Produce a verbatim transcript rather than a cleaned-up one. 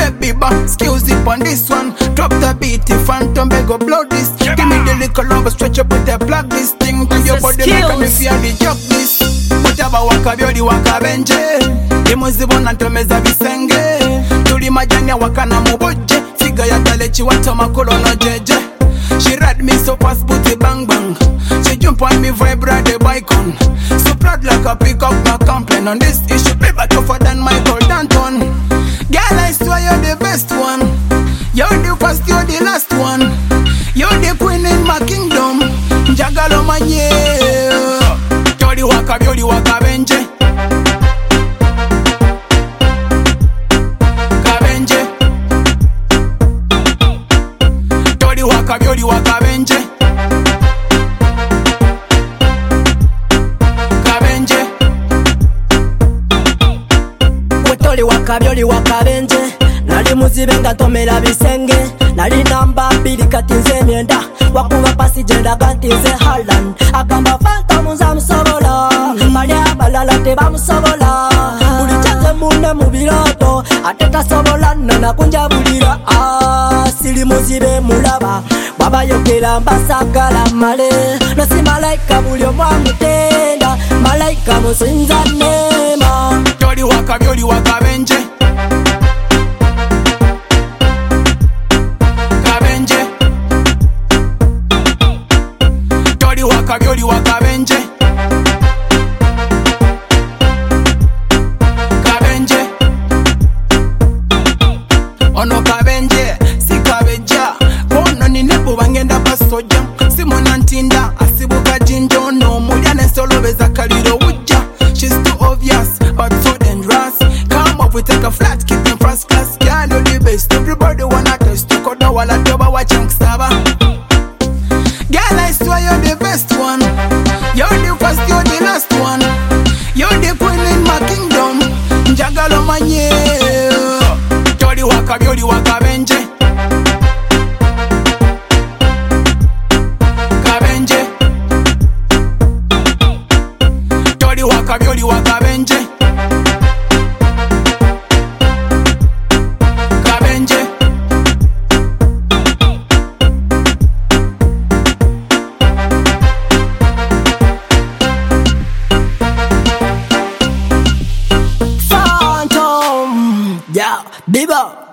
baby but excuse it on this one. Drop the beat, the phantom beg go blow this. Give me the little love, stretch up with the plug this thing to your body, make me feel the job this. Whatever waka byoli waka benje, imuzibona ntomeza bisenge. Tuli majani wakana muboje, figa ya talechi watu makolo no jeje. She ride me so fast, booty bang bang. She jump on me, vibrate the bike on. So proud like a pick up my complaint on this issue. Paper tougher than Michael Danton. Girl, I swear you're the best one. You're the first, you're the last one. You're the queen in my kingdom. Jagalo manye. Jolly waka, jolly waka benje. Kabenje. Jolly waka, jolly waka benje. Kabenje. Wetoli waka, jolly waka benje. Nali muzibe nga tomera bisenge. Nali namba mbili kati nze myenda. Wakuba pasi jenda kati nze Harlan. Akamba fanta muza musobola. Mali abalala teba musobola. Buli chaze mune mubiroto. Ateta sobola nana kunjabulira. Ah, sili muzibe mulaba. Baba yokera mbasagala male. Nosi malaika buli omwamutenda. Malaika musinza nema. Jolly waka, jolly waka benje. Kabyoli waka benje. Kabenje. Ono kabenje, si kabeja. Ono ni nebo bangenda basoja. Simona ntinda, asibuka jinjo. No muliane solo beza kaliro uja. She's too obvious, but so dangerous. Come up, we take a flat, keep in first class. Girl, you're the best, everybody wanna test. You koda wala toba wa chunk staba. Girl, I swear you're the best one. You're the first, you're the last one. You're the queen in my kingdom. Jagalo manye. Jolly waka, jolly waka benje. Kabenje. Jolly waka, jolly waka benje. Kabenje. Yeah, Biba.